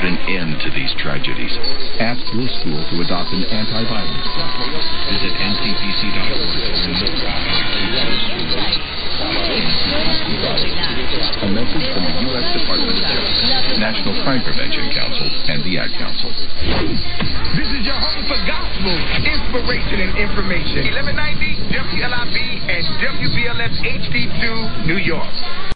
an end to these tragedies. Ask your school to adopt an anti-violence law. Visit ncpc.org. A message from the U.S. Department of Justice, National Crime Prevention Council, and the Ad Council. This is your home for gospel, inspiration, and information. 1190 WLIB and WBLS HD2, New York.